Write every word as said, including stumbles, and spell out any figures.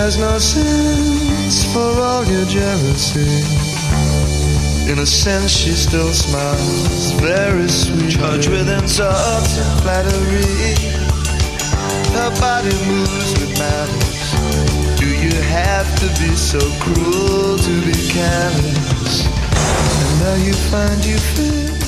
has no sense for all your jealousy. In a sense she still smiles, very sweet, charged with insults and flattery. Her body moves with malice. Do you have to be so cruel to be careless? And there you find you fit